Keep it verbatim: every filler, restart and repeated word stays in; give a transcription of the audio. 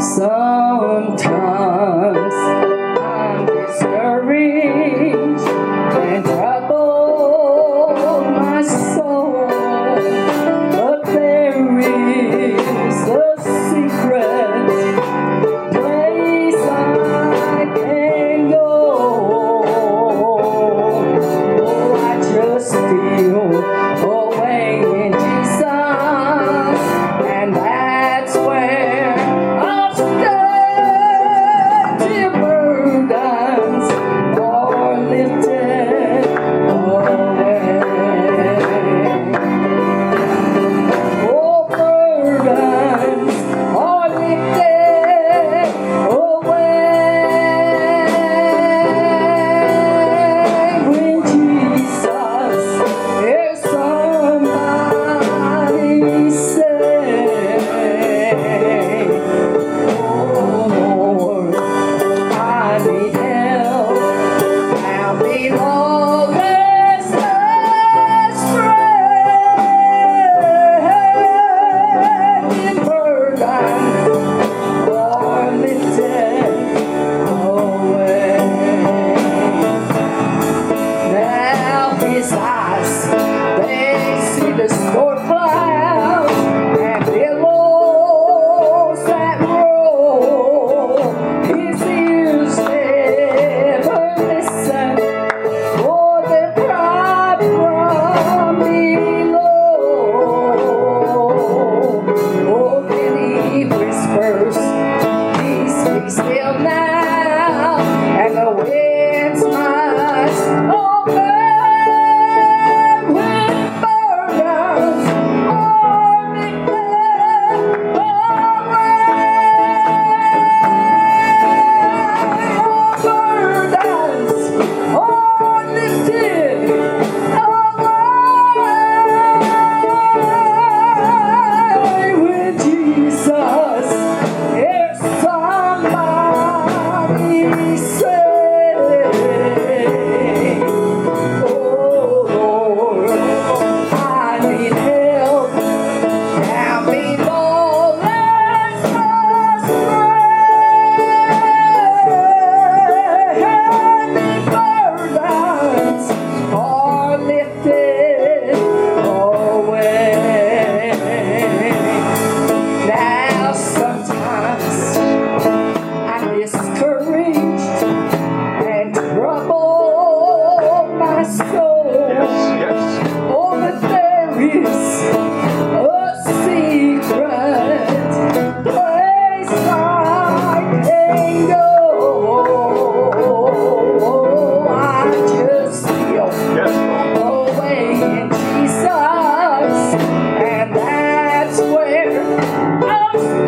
Sometimes I'm discouraged and trouble my soul, but there is a secret place I can go. Oh, I just feel away in Jesus, and that's where I'll stand till burdens are lifted away. Oh, burdens are lifted away when Jesus is somebody say, oh Lord, I need help. I'll be lawless astray. Burdens are lifted away. Now his eyes, they see the storm clouds and billows that roll. His ears never listen for the cry from below. Oh, then he whispers, peace be still now, and the winds must obey. When burdens are lifted away, burdens are lifted away when Jesus is somebody say, oh Lord, I need help. Now be lawless astray. Burdens are lifted away. Now sometimes I'm discouraged and trouble my soul. Yes. Oh, but there is a secret place I can go. I just feel Yes. away in Jesus, and that's where I'll